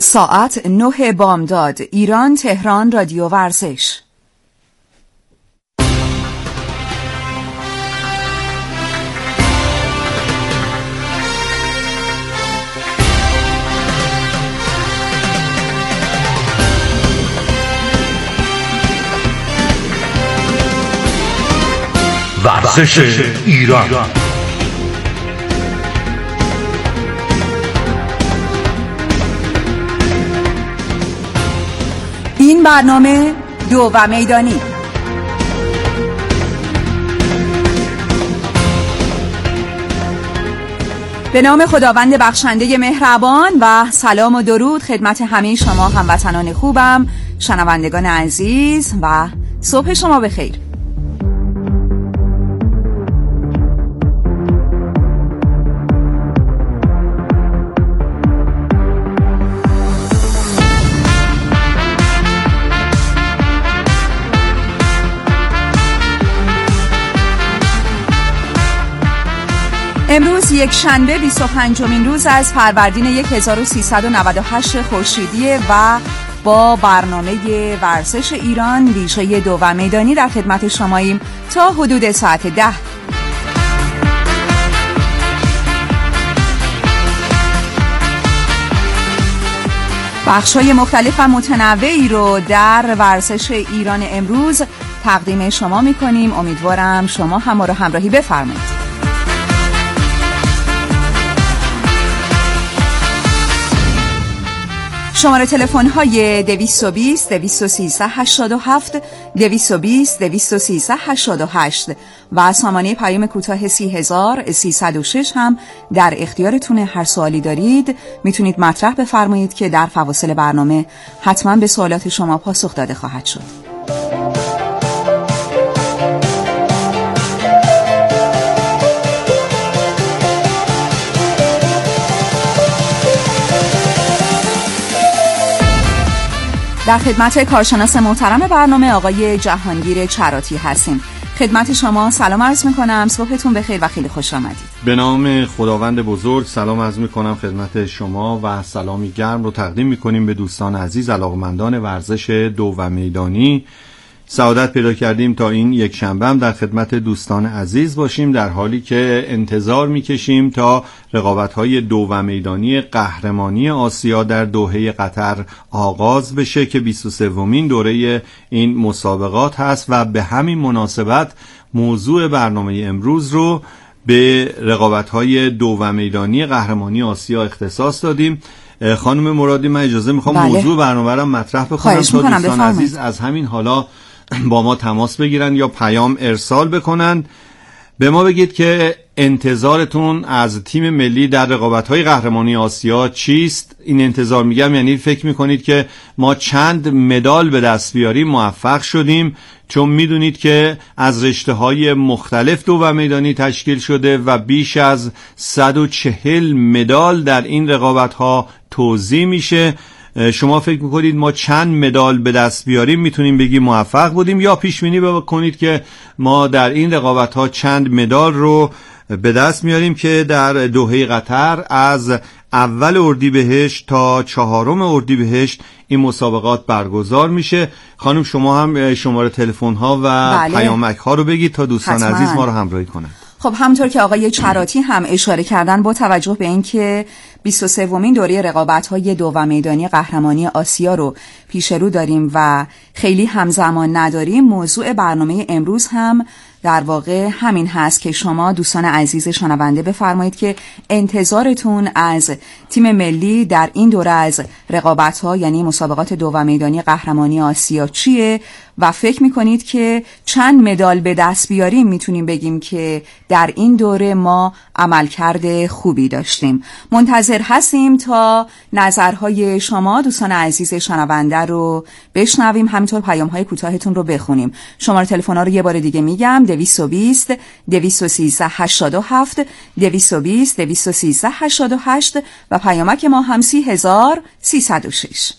ساعت 9 بامداد، ایران تهران، رادیو ورزش. ورزش ایران. این برنامه دو و میدانی. به نام خداوند بخشنده مهربان و سلام و درود خدمت همه شما هموطنان خوبم، شنوندگان عزیز، و صبح شما بخیر. امروز یک شنبه 25مین روز از فروردین 1398 خورشیدی و با برنامه ورزش ایران ویژه دو و میدانی در خدمت شماییم تا حدود ساعت 10. بخش‌های مختلف و متنوعی رو در ورزش ایران امروز تقدیم شما می‌کنیم. امیدوارم شما هم ما رو همراهی بفرمایید. شماره تلفن های 220 213 87 220 213 88 و سامانه پیام کوتاه 30306 هم در اختیارتونه. هر سوالی دارید میتونید مطرح بفرمایید که در فواصل برنامه حتما به سوالات شما پاسخ داده خواهد شد. در خدمت کارشناس محترم برنامه آقای جهانگیر چراتی هستیم. خدمت شما سلام عرض میکنم، صبحتون بخیر و خیلی خوش آمدید. به نام خداوند بزرگ سلام عرض میکنم خدمت شما و سلامی گرم رو تقدیم میکنیم به دوستان عزیز علاقمندان ورزش دو و میدانی. سعادت پیدا کردیم تا این یک شنبه هم در خدمت دوستان عزیز باشیم، در حالی که انتظار میکشیم تا رقابت‌های دو و میدانی قهرمانی آسیا در دوحه قطر آغاز بشه که 23مین دوره این مسابقات هست و به همین مناسبت موضوع برنامه امروز رو به رقابت‌های دو و میدانی قهرمانی آسیا اختصاص دادیم. خانم مرادی، من اجازه میخوام موضوع برنامه رو مطرح بکنم تا دوستان عزیز از همین حالا با ما تماس بگیرن یا پیام ارسال بکنن. به ما بگید که انتظارتون از تیم ملی در رقابت‌های قهرمانی آسیا چیست؟ این انتظار میگم یعنی فکر میکنید که ما چند مدال به دست بیاریم موفق شدیم؟ چون میدونید که از رشته‌های مختلف دو و میدانی تشکیل شده و بیش از 140 مدال در این رقابت‌ها توزیع میشه. شما فکر میکنید ما چند مدال به دست بیاریم میتونیم بگیم موفق بودیم، یا پیش بینی بکنید که ما در این رقابت‌ها چند مدال رو به دست میاریم که در دوحه قطر از اول اردیبهشت تا 4 اردیبهشت این مسابقات برگزار میشه؟ خانم شما هم شماره تلفن ها و پیامک ها رو بگید تا دوستان عزیز ما رو همراهی کنند. خب همونطور که آقای چراتی هم اشاره کردن، با توجه به اینکه 23مین دوره رقابت‌های دو و میدانی قهرمانی آسیا رو پیش رو داریم و خیلی همزمان نداریم، موضوع برنامه امروز هم در واقع همین هست که شما دوستان عزیز شنونده بفرمایید که انتظارتون از تیم ملی در این دوره از رقابت‌ها یعنی مسابقات دو و میدانی قهرمانی آسیا چیه و فکر میکنید که چند مدال به دست بیاریم میتونیم بگیم که در این دوره ما عملکرد خوبی داشتیم. منتظر هستیم تا نظرهای شما دوستان عزیز شنونده رو بشنویم، همینطور پیام‌های کوتاهتون رو بخونیم. شماره تلفن‌ها رو یه بار دیگه میگم: 220 213 87 220 213 88 و پیامک ما هم 30306.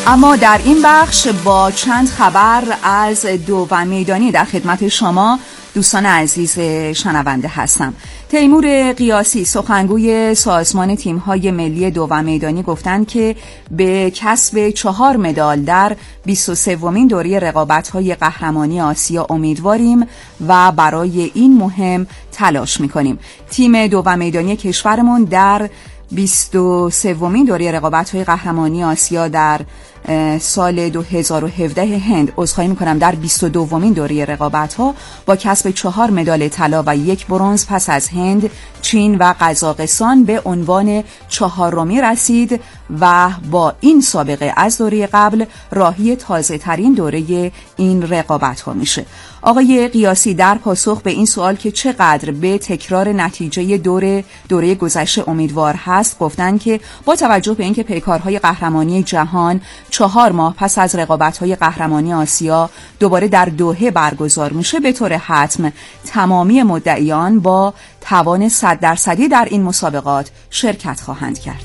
اما در این بخش با چند خبر از دوم میدانی در خدمت شما دوستان عزیز شنونده هستم. تیمور قیاسی سخنگوی سازمان تیم‌های ملی دوم میدانی گفتند که به کسب 4 مدال در 23مین دوره رقابت‌های قهرمانی آسیا امیدواریم و برای این مهم تلاش می‌کنیم. تیم دوم میدانی کشورمون در 23مین دوره رقابت‌های قهرمانی آسیا در سال 2017 هند در 22مین دوره رقابت‌ها با کسب 4 مدال طلا و 1 برنز پس از هند، چین و قزاقستان به عنوان 4می رسید و با این سابقه از دوره قبل راهی تازه‌ترین دوره این رقابت‌ها میشه. آقای قیاسی در پاسخ به این سوال که چقدر به تکرار نتیجه دوره گذشته امیدوار هست گفتند که با توجه به اینکه پیکارهای قهرمانی جهان 4 ماه پس از رقابت‌های قهرمانی آسیا دوباره در دوحه برگزار میشه، به طور حتم تمامی مدعیان با توان 100% در این مسابقات شرکت خواهند کرد.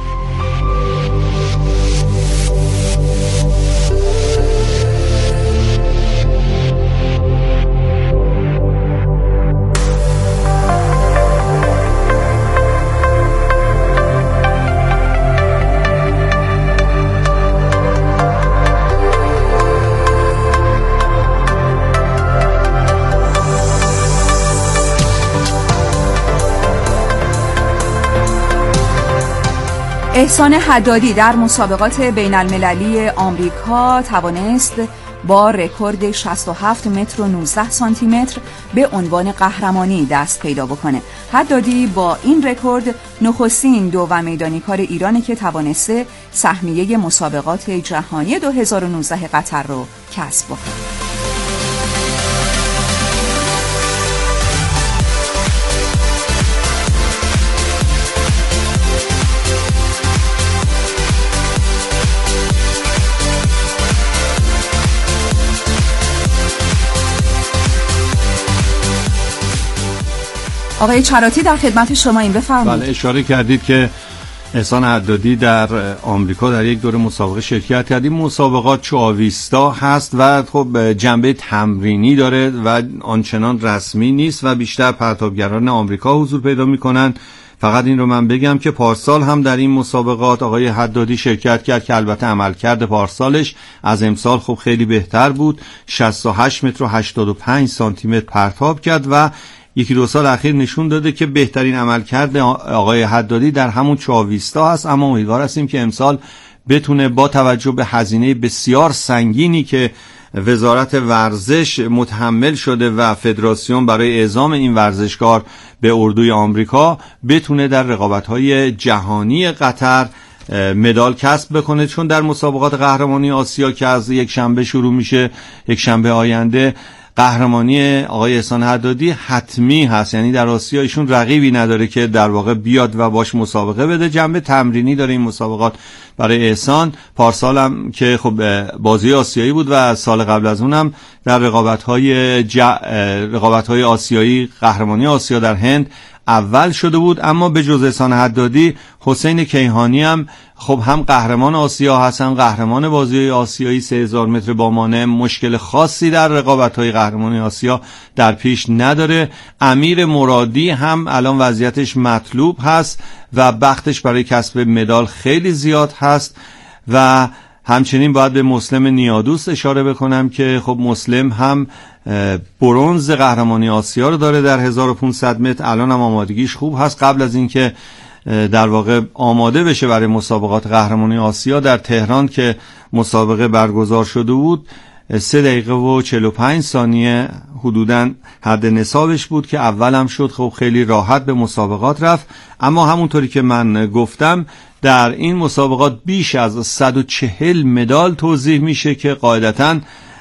احسان حدادی در مسابقات بین المللی آمریکا توانست با رکورد 67 متر و 19 سانتی متر به عنوان قهرمانی دست پیدا بکنه. حدادی با این رکورد نخستین دوم میدانیکار ایرانی که توانسته سهمیه مسابقات جهانی 2019 قطر رو کسب بکنه. آقای چراتی در خدمت شما، این بفرمایید. بله، اشاره کردید که احسان حدادی در آمریکا در یک دوره مسابقه شرکت کرد. این مسابقات چاویستا هست و خب جنبه تمرینی داره و آنچنان رسمی نیست و بیشتر پرتابگران آمریکا حضور پیدا میکنن. فقط این رو من بگم که پارسال هم در این مسابقات آقای حدادی شرکت کرد که البته عملکرد پارسالش از امسال خب خیلی بهتر بود. 68 متر و 85 سانتی متر پرتاب کرد و یکی دو سال اخیر نشون داده که بهترین عملکرد آقای حدادی در همون چاویستا هست. اما امیدوار هستیم که امسال بتونه با توجه به هزینه بسیار سنگینی که وزارت ورزش متحمل شده و فدراسیون برای اعزام این ورزشکار به اردوی آمریکا بتونه در رقابت‌های جهانی قطر مدال کسب بکنه، چون در مسابقات قهرمانی آسیا که از یک شنبه شروع میشه، یک شنبه آینده، قهرمانی آقای احسان حدادی حتمی هست. یعنی در آسیا ایشون رقیبی نداره که در واقع بیاد و باش مسابقه بده. جنبه تمرینی داره این مسابقات برای احسان. پارسال هم که خب بازی آسیایی بود و سال قبل از اونم در رقابت‌های آسیایی قهرمانی آسیا در هند اول شده بود. اما به جز احسان حدادی، حسین کیهانی هم خب هم قهرمان آسیا هست، هم قهرمان بازی آسیایی 3000 متر با مانع. مشکل خاصی در رقابت‌های قهرمانی آسیا در پیش نداره. امیر مرادی هم الان وضعیتش مطلوب هست و بختش برای کسب مدال خیلی زیاد هست. و همچنین باید به مسلم نیادوست اشاره بکنم که خب مسلم هم برنز قهرمانی آسیا رو داره در 1500 متر. الان هم آمادگیش خوب هست. قبل از اینکه در واقع آماده بشه برای مسابقات قهرمانی آسیا در تهران که مسابقه برگزار شده بود، 3 دقیقه و 45 ثانیه حدوداً حد نصابش بود که اولم شد. خب خیلی راحت به مسابقات رفت. اما همونطوری که من گفتم در این مسابقات بیش از 140 مدال توزیع میشه که قاعدتاً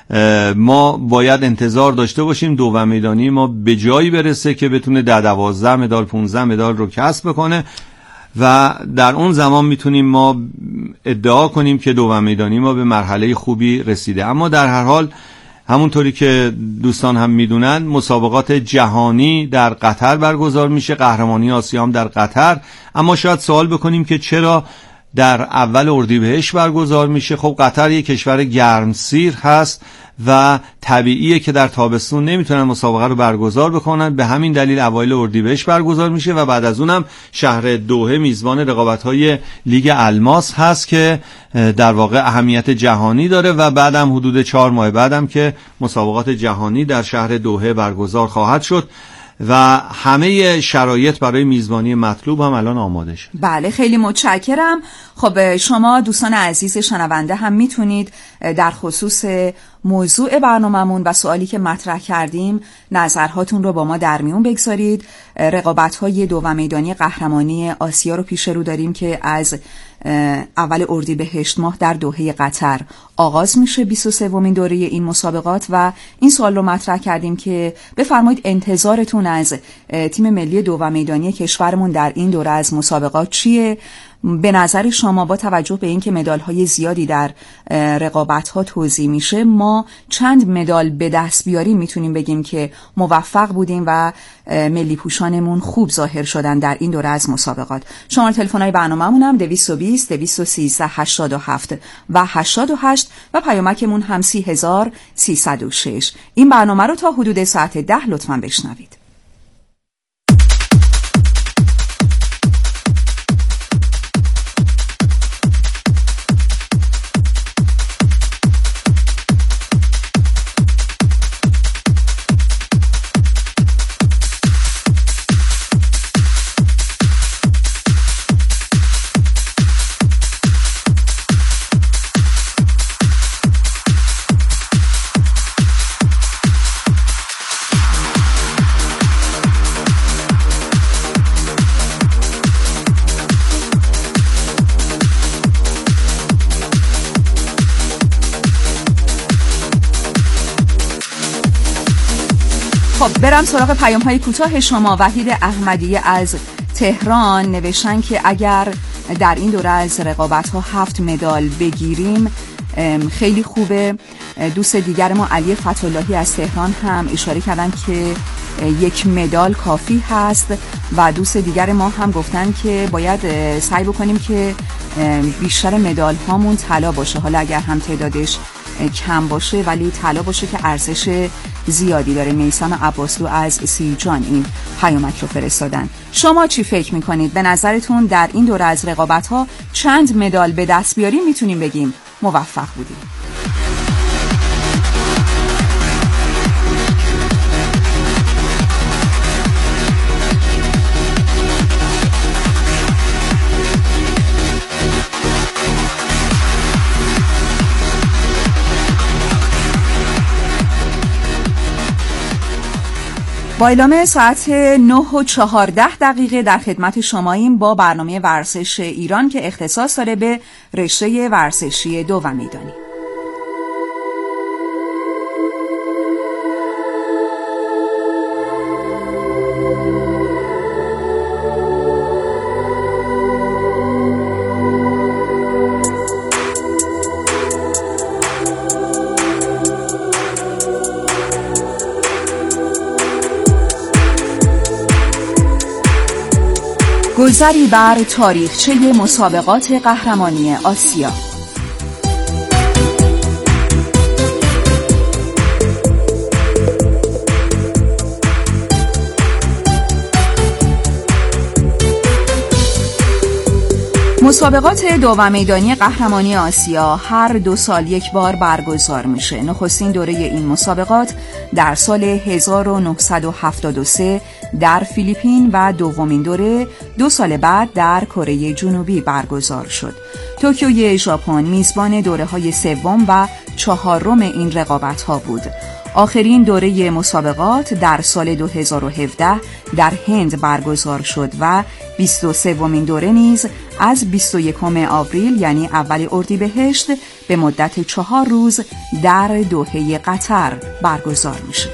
ما باید انتظار داشته باشیم دوم میدانی ما به جایی برسه که بتونه 12 مدال 15 مدال رو کسب بکنه و در اون زمان میتونیم ما ادعا کنیم که دوم میدانی ما به مرحله خوبی رسیده. اما در هر حال همونطوری که دوستان هم میدونن مسابقات جهانی در قطر برگزار میشه، قهرمانی آسیا هم در قطر. اما شاید سوال بکنیم که چرا در اول اردیبهشت برگزار میشه. خب قطر یک کشور گرمسیر هست و طبیعیه که در تابستون نمیتونن مسابقه رو برگزار بکنن، به همین دلیل اوایل اردیبهشت برگزار میشه و بعد از اونم شهر دوحه میزبان رقابت‌های لیگ الماس هست که در واقع اهمیت جهانی داره و بعدم حدود 4 ماه بعدم که مسابقات جهانی در شهر دوحه برگزار خواهد شد و همه شرایط برای میزبانی مطلوب هم الان آماده شد. بله خیلی متشکرم. خب شما دوستان عزیز شنونده هم میتونید در خصوص موضوع برنامه‌مون و سوالی که مطرح کردیم نظرهاتون رو با ما در میون بگذارید. رقابت‌های دو میدانی قهرمانی آسیا رو پیش رو داریم که از اول اردیبهشت ماه در دوحه قطر آغاز میشه 23مین دوره این مسابقات و این سوال رو مطرح کردیم که بفرمایید انتظارتون از تیم ملی دو میدانی کشورمون در این دوره از مسابقات چیه؟ به نظر شما با توجه به اینکه مدال‌های زیادی در رقابت‌ها توزیع میشه ما چند مدال به دست بیاریم میتونیم بگیم که موفق بودیم و ملی پوشانمون خوب ظاهر شدن در این دوره از مسابقات؟ شماره تلفن‌های برنامه‌مون هم 220 213 87 و 88 و پیامکمون هم 30306. این برنامه رو تا حدود ساعت 10 لطفاً بشنوید. خب برم سراغ پیام های کوتاه شما. وحید احمدی از تهران نوشتن که اگر در این دوره از رقابت ها 7 مدال بگیریم خیلی خوبه. دوست دیگر ما علی فتح‌اللهی از تهران هم اشاره کردن که 1 مدال کافی هست و دوست دیگر ما هم گفتن که باید سعی بکنیم که بیشتر مدال هامون طلا باشه، حالا اگر هم تعدادش کم باشه ولی طلا باشه که ارزش زیادی داره. میثم عباسلو از سیرجان این پیامک رو فرستادن. شما چی فکر میکنید؟ به نظرتون در این دوره از رقابت ها چند مدال به دست بیاریم میتونیم بگیم موفق بودیم؟ با اعلام ساعت 9:14 در خدمت شماییم با برنامه ورزش ایران که اختصاص داره به رشته ورزشی دو و میدانی. گذری بر تاریخچه مسابقات قهرمانی آسیا. مسابقات دو میدانی قهرمانی آسیا هر 2 سال یک بار برگزار میشه. نخستین دوره این مسابقات در سال 1973 در فیلیپین و دومین دوره 2 سال بعد در کره جنوبی برگزار شد. توکیوی ژاپن میزبان دوره‌های سوم و 4م این رقابت‌ها بود. آخرین دوره مسابقات در سال 2017 در هند برگزار شد و 23مین دوره نیز از 21 آوریل یعنی اول اردیبهشت به مدت 4 روز در دوحه قطر برگزار میشه.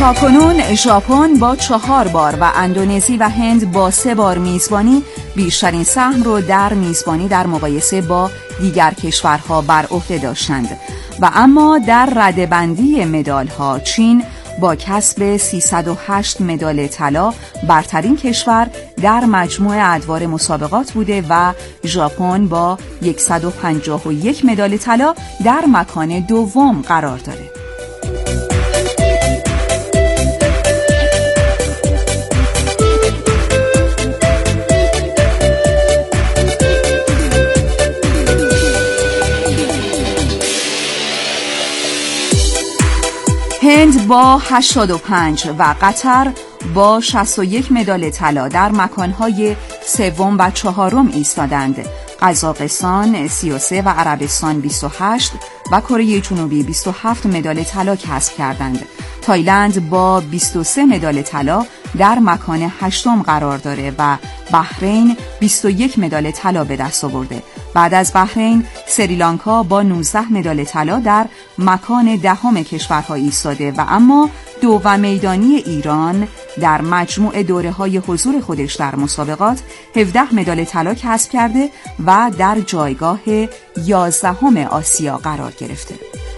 تاکنون ژاپن با 4 بار و اندونزی و هند با 3 بار میزبانی بیشترین سهم رو در میزبانی در مقایسه با دیگر کشورها بر عهده داشتند و اما در رده‌بندی مدال‌ها چین با کسب 308 مدال طلا برترین کشور در مجموع ادوار مسابقات بوده و ژاپن با 151 مدال طلا در مکان دوم قرار داره. هند با 85 و قطر با 61 مدال طلا در مکانهای سوم و چهارم ایستادند. قزاقستان 33 و عربستان 28 و کره جنوبی 27 مدال طلا کسب کردند. تایلند با 23 مدال طلا در مکان هشتم قرار داره و بحرین 21 مدال طلا به دست آورده. بعد از بحرین سریلانکا با 19 مدال طلا در مکان دهم کشورها ایستاده و اما دوم میدانی ایران در مجموع دوره‌های حضور خودش در مسابقات 17 مدال طلا کسب کرده و در جایگاه 11ام آسیا قرار گرفته.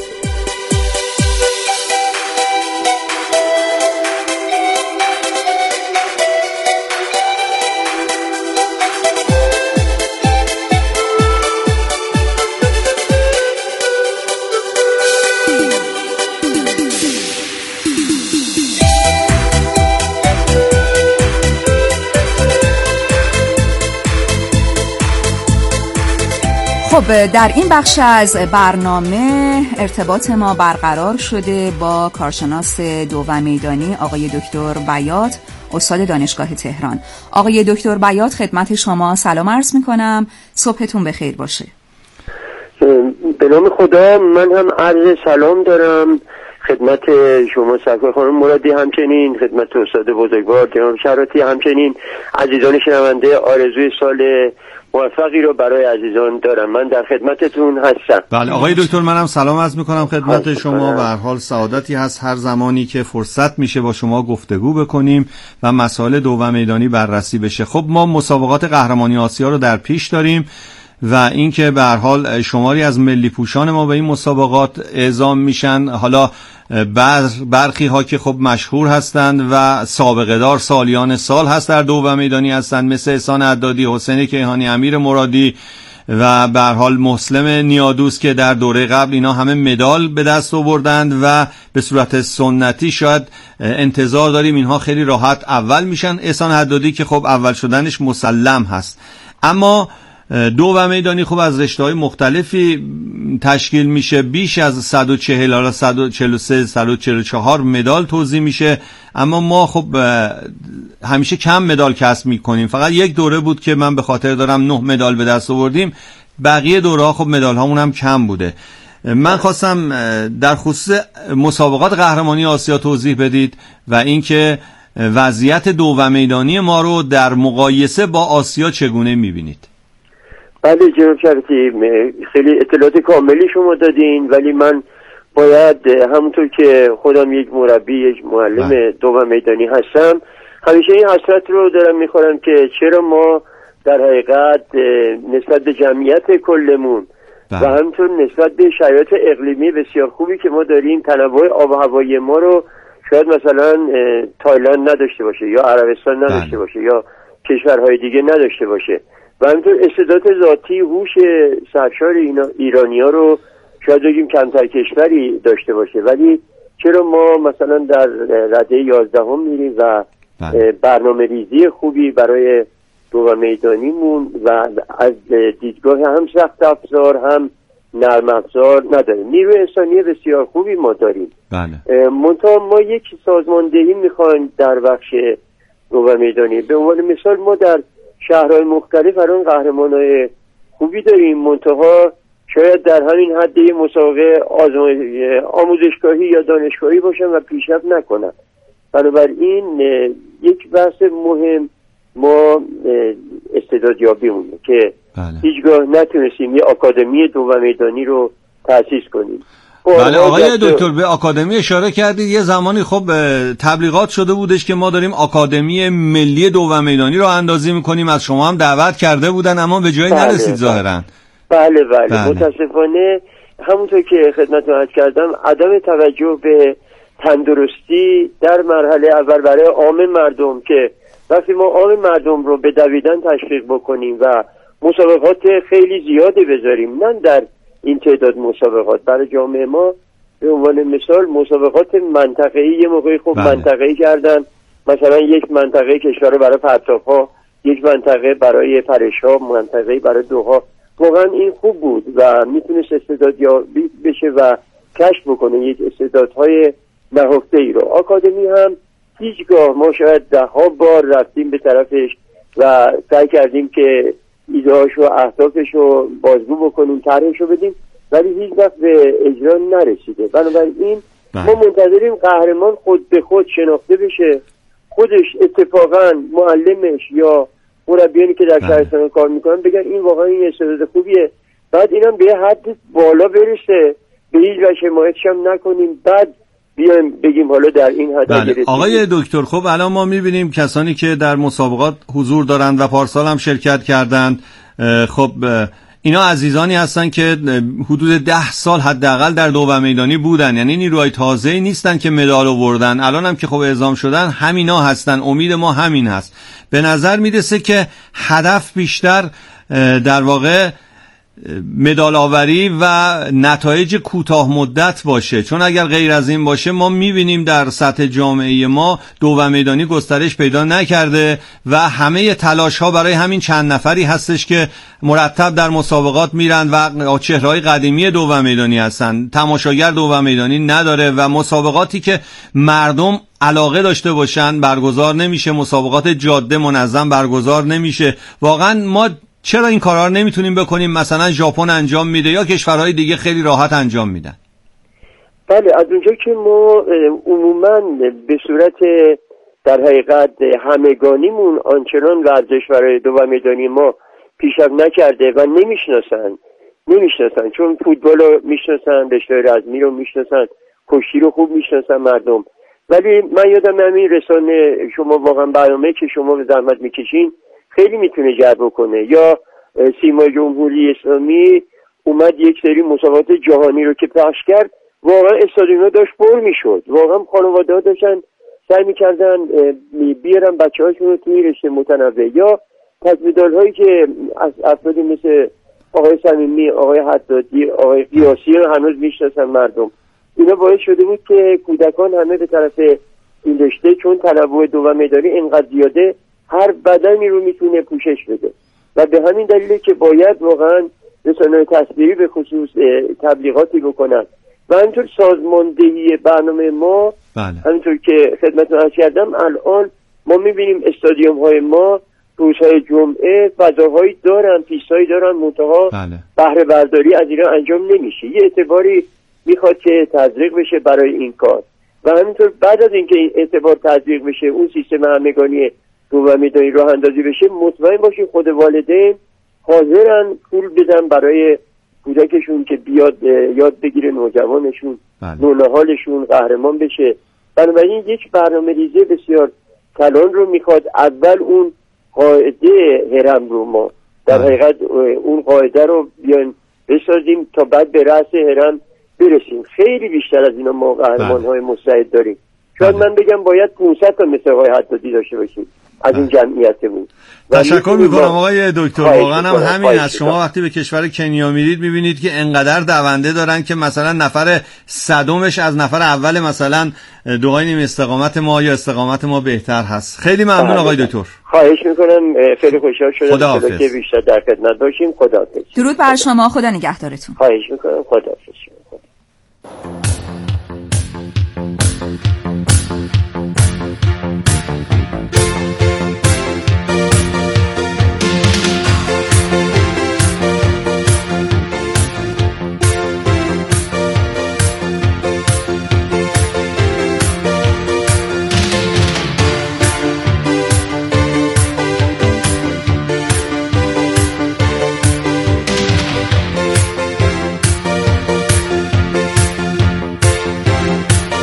خب در این بخش از برنامه ارتباط ما برقرار شده با کارشناس دوم میدانی آقای دکتر بیات، استاد دانشگاه تهران. آقای دکتر بیات خدمت شما سلام عرض میکنم، صبحتون بخیر باشه. به نام خدا من هم عرض سلام دارم خدمت شما سرکار خانم مرادی، همچنین خدمت استاد بزرگوار جناب شراطی، همچنین عزیزان شنونده. آرزوی سال موفقی رو برای عزیزان دارم. من در خدمتتون هستم. بله آقای دکتر منم سلام عرض میکنم خدمت شما و هر حال سعادتی هست هر زمانی که فرصت میشه با شما گفتگو بکنیم و مسائل دوم میدانی بررسی بشه. خب ما مسابقات قهرمانی آسیا رو در پیش داریم و اینکه به هر حال شماری از ملی پوشان ما به این مسابقات اعزام میشن. حالا برخی ها که خب مشهور هستند و سابقه دار سالیان سال هست در دوم میدانی هستند، مثل احسان عدادی، حسین کیهانی، امیر مرادی و به هر حال مسلم نیادوس که در دوره قبل اینا همه مدال به دست آوردند و به صورت سنتی شاید انتظار داریم اینها خیلی راحت اول میشن. احسان عدادی که خب اول شدنش مسلم هست، اما دوم میدانی خب از رشته‌های مختلفی تشکیل میشه، بیش از 140 حالا 143 144 مدال توزیع میشه، اما ما خب همیشه کم مدال کسب میکنیم. فقط یک دوره بود که من به خاطر دارم 9 مدال به دست آوردیم، بقیه دوره‌ها خب مدال هامون هم کم بوده. من خواستم در خصوص مسابقات قهرمانی آسیا توضیح بدید و اینکه وضعیت دوم میدانی ما رو در مقایسه با آسیا چگونه میبینید؟ بله جناب شراطی، خیلی اطلاعات کاملی شما دادین، ولی من باید همونطور که خودم یک مربی، یک معلم دوم میدانی هستم، همیشه این حسرت رو دارم میخورم که چرا ما در حقیقت نسبت به جمعیت کلمون و همونطور نسبت به شرایط اقلیمی بسیار خوبی که ما داریم، تنوع آب و هوایی ما رو شاید مثلا تایلند نداشته باشه یا عربستان نداشته باشه یا کشورهای دیگه نداشته باشه و همینطور استعداد ذاتی، هوش سرشار ایرانی‌ها رو شاید بگیم کمتر کشوری داشته باشه، ولی چرا ما مثلا در رده 11 میریم و برنامه ریزی خوبی برای دوم میدانیمون و از دیدگاه هم سخت افزار هم نرم افزار نداریم. نیروی انسانی بسیار خوبی ما داریم. بله. منتها ما یک سازماندهی میخوایم در بخش دوم میدانی. به عنوان مثال ما در شهرهای مختلف الان قهرمانای خوبی داریم، منتها شاید در همین حد یه مسابقه آموزشگاهی یا دانشگاهی باشن و پیشرفت نکنن. بنابراین یک بحث مهم ما استعدادیابیمونه که هیچگاه نتونستیم یه آکادمی دوم میدانی رو تأسیس کنیم. بله آقای دکتر، به آکادمی اشاره کردید. یه زمانی خب تبلیغات شده بودش که ما داریم آکادمی ملی دو میدانی رو اندازی میکنیم، از شما هم دعوت کرده بودن اما به جایی نرسید ظاهرا. بله. متاسفانه همونطور که خدمتتون عرض کردم عدم توجه به تندرستی در مرحله اول برای عام مردم، که وقتی ما عام مردم رو به دویدن تشویق بکنیم و مسابقات خیلی زیادی بذاریم، نه در این تعداد مسابقات برای جامعه ما، به عنوان مثال مسابقات منطقه‌ای یه موقعی خوب منطقه‌ای کردن، مثلا یک منطقه کشور برای پرتاب‌ها، یک منطقه برای پرش‌ها، منطقه برای دوها. واقعا این خوب بود و میتونست استعدادیابی بشه و کشف بکنه یک استعدادهای نهفته‌ای رو. آکادمی هم هیچگاه، ما شاید 10 بار رفتیم به طرفش و سعی کردیم که ایده‌هاش و اهدافش رو بازگو بکنیم، طرحش رو بدیم، ولی هیچ وقت به اجرا نرسیده. بنابراین ما منتظریم قهرمان خود به خود شناخته بشه، خودش اتفاقا معلمش یا مربیانی که در شهرستان کار میکنن بگن این واقعا این استعداد خوبیه، بعد اینم به حد بالا برسه، به هیچ وجه حمایتش هم نکنیم، بعد بیایم بگیم حالا در این حد رسیدیم. آقای دکتر، خب الان ما میبینیم کسانی که در مسابقات حضور دارند و پارسال هم شرکت کردند، خب اینا عزیزانی هستن که حدود 10 سال حداقل در دو میدانی بودن، یعنی نیروهای تازه‌ای نیستن که مدال آوردن. الان هم که خب اعزام شدن همینا هستن، امید ما همین هست. به نظر میرسه که هدف بیشتر در واقع مدال آوری و نتایج کوتاه مدت باشه، چون اگر غیر از این باشه ما میبینیم در سطح جامعه ما دو میدانی گسترش پیدا نکرده و همه تلاش ها برای همین چند نفری هستش که مرتب در مسابقات میرن و چهره‌های قدیمی دو میدانی هستن. تماشاگر دو میدانی نداره و مسابقاتی که مردم علاقه داشته باشن برگزار نمیشه، مسابقات جاده منظم برگزار نمیشه. واقعا ما چرا این کارا رو نمیتونیم بکنیم؟ مثلا ژاپن انجام میده یا کشورهای دیگه خیلی راحت انجام میدن. بله، از اونجا که ما عموما به صورت در حقیقت همگانیمون آنچنان ورزش برای دو میدانی ما پیشرفت نکرده و نمیشناسن، چون فوتبال رو میشناسن، رشته رزمی رو میشناسن، کشتی رو خوب میشناسن مردم. ولی من یادم همین رسانه شما واقعا برنامه که شما به زحمت میکشین خیلی میتونه جلب کنه. یا سیمای جمهوری اسلامی اومد یک سری مسابقات جهانی رو که پخش کرد، واقعا استادیوم‌ها داشت پر میشد، واقعا خانواده‌ها داشتن سعی میکردن بیارن بچه‌هاشون رو توی رشته متنوع. یا پس‌مدال‌هایی که از افرادی مثل آقای صمیمی، آقای حدادی، آقای قیاسی رو هنوز میشناسن مردم، اینا باعث شده بود که کودکان همه به طرف این رشته، چون تنوع دو میدانی اینقدر زیاده، هر بدنی رو میتونه پوشش بده و به همین دلیله که باید واقعا رسانه‌های تصویری به خصوص تبلیغاتی بکنن و همینطور سازماندهی برنامه ما. همینطور که خدمتتون عرض کردم الان ما میبینیم استادیوم‌های ما روزهای جمعه فضاهایی دارن، پیستایی دارن، منتها بهره برداری از اینا انجام نمیشه. یه اعتباری میخواد که تزریق بشه برای این کار و همینطور بعد از اینکه این اعتبار تزریق بشه، اون سیستم همگانی دو میدانی راه اندازی بشه، مطمئن باشین خود والدین حاضرن پول بدن برای کودکشون که بیاد یاد بگیره، نوجوانشون نونهالشون قهرمان بشه. بنابراین یک برنامه‌ریزی بسیار کلان رو میخواد. اول اون قاعده هرم رو ما در حقیقت اون قاعده رو بیان بسازیم تا بعد به رأس هرم برسیم. خیلی بیشتر از اینا ما قهرمان‌های مستعد داریم. شاید من بگم باید 500 تا مثل آقای حدادی داشته باشیم از این جمعیتمون. تشکر میکنم آقای دکتر. واقعا هم همین است. شما وقتی به کشور کنیا میرید میبینید که انقدر دونده دارن که مثلا نفر صدومش از نفر اول مثلا دوهای نیم استقامت ما یا استقامت ما بهتر هست. خیلی ممنون آقای دکتر. خواهش میکنم، خیلی خوشحال شدم که بیشتر در خدمت باشیم. خداحافظ. درود بر شما، خدا نگهدارتون. خواهش میکنم، خداحافظ.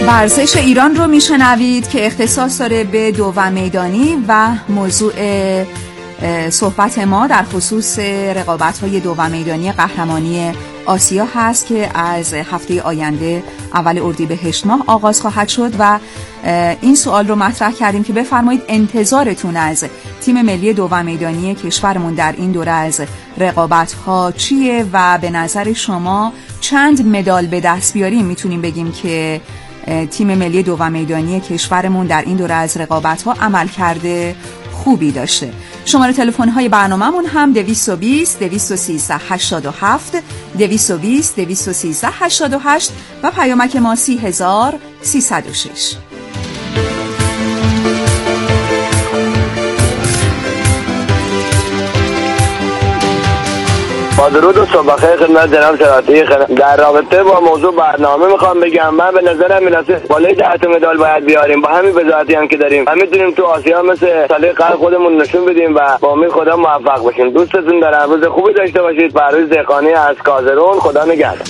ورزش ایران رو میشنوید که اختصاص داره به دوم میدانی و موضوع صحبت ما در خصوص رقابت‌های دوم میدانی قهرمانی آسیا هست که از هفته آینده اول اردیبهشت ماه آغاز خواهد شد و این سوال رو مطرح کردیم که بفرمایید انتظارتون از تیم ملی دوم میدانی کشورمون در این دوره از رقابت‌ها چیه و به نظر شما چند مدال به دست بیاریم میتونیم بگیم که تیم ملی دوم میدانی کشورمون در این دوره از رقابت‌ها عمل کرده خوبی داشته. شماره تلفن‌های برنامه‌مون هم 220 213 87 220 213 88 و پیامک ما 30306. با درود و صبح بخیر خدمت جناب شراطی. در رابطه با موضوع برنامه میخوام بگم من به نظرم میرسه بالای 10 مدال باید بیاریم. با همین بضاعتی هم که داریم هم میتونیم تو آسیا مثل سال قبل خودمون نشون بدیم و با امید خدا موفق باشیم. دوستتون دارم. روز خوبی داشته باشید. پرویز دهقانی از کازرون. خدا نگهدار.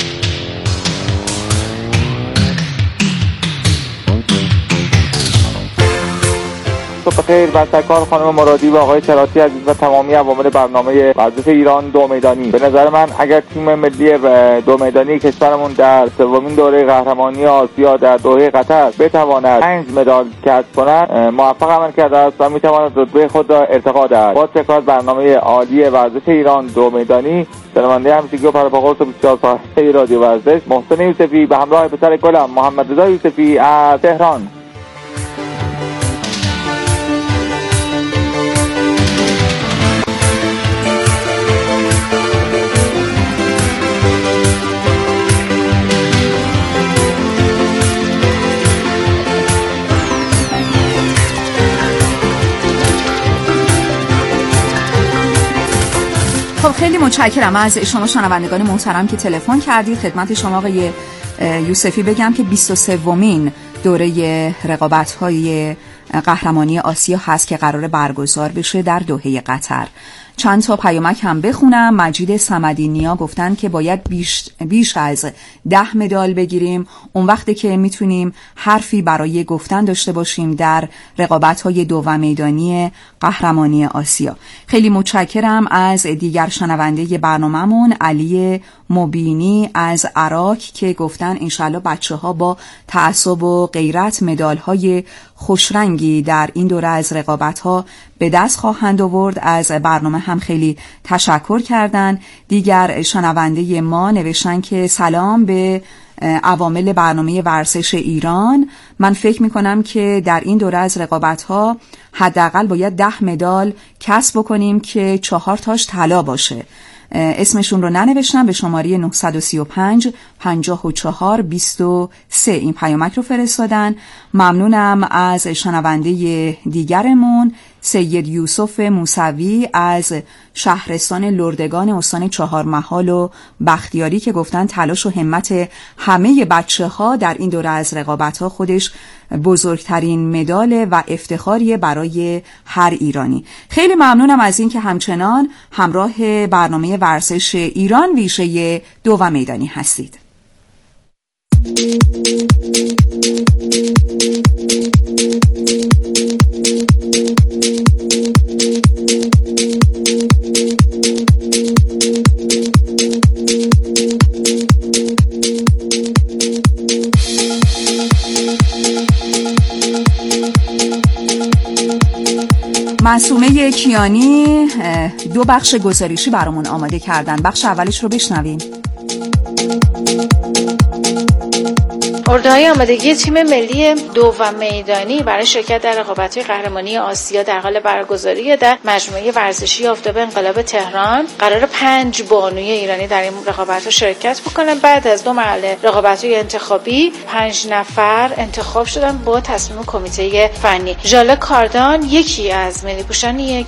صبح بخیر بر سرکار خانم مرادی و آقای شراطی عزیز و تمامی عوامل برنامه ورزش ایران دو میدانی. به نظر من اگر تیم ملی دو میدانی کشورمون در سومین دوره قهرمانی آسیا در دوحه قطر بتواند 5 مدال کسب کند موفق عمل کرده است و میتواند رتبه خود را ارتقا دهد. با تکرار برنامه عالی ورزش ایران دو میدانی، شنونده همشگی و پرپاقرص 24 ساعته رادیو ورزش محسن یوسفی به همراه پسر گلم محمد رضا یوسفی از تهران. خیلی متشکرم از شما شنوندگان محترم که تلفن کردید. خدمت شما آقای یوسفی بگم که 23مین دوره رقابت‌های قهرمانی آسیا هست که قراره برگزار بشه در دوحه قطر. چند تا پیامک هم بخونم. مجید صمدی نیا گفتن که باید بیش از 10 مدال بگیریم، اون وقتی که میتونیم حرفی برای گفتن داشته باشیم در رقابت‌های دوم میدانی قهرمانی آسیا. خیلی متشکرم از دیگر شنونده برنامه‌مون علی مبینی از عراق که گفتن انشالله بچه‌ها با تعصب و غیرت مدال‌های خوشرنگی در این دوره از رقابت‌ها به دست خواهند آورد. از برنامه هم خیلی تشکر کردن. دیگر شنونده ما نوشتن که سلام به عوامل برنامه ورزش ایران. من فکر میکنم که در این دوره از رقابت‌ها حداقل باید 10 مدال کسب بکنیم که 4 تاش طلا باشه. اسمشون رو ننوشتم. به شماره 935 54 23 این پیامک رو فرستادن. ممنونم از شنونده دیگرمون سید یوسف موسوی از شهرستان لردگان استان چهارمحال و بختیاری که گفتن تلاش و همت همه بچه‌ها در این دوره از رقابت‌ها خودش بزرگترین مدال و افتخاریه برای هر ایرانی. خیلی ممنونم از این که همچنان همراه برنامه ورزش ایران ویژه دوم میدانی هستید. معصومه کیانی 2 بخش گزارشی برامون آماده کردن. بخش اولش رو بشنویم. اردوهای آمادگی تیم ملی دوم میدانی برای شرکت در رقابت‌های قهرمانی آسیا در حال برگزاری در مجموعه ورزشی آفتاب انقلاب تهران. قرار 5 بانوی ایرانی در این رقابت‌ها شرکت بکنن. بعد از 2 مرحله رقابت‌های انتخابی 5 نفر انتخاب شدن با تصمیم کمیته فنی. ژاله کاردان یکی از ملی پوشانیه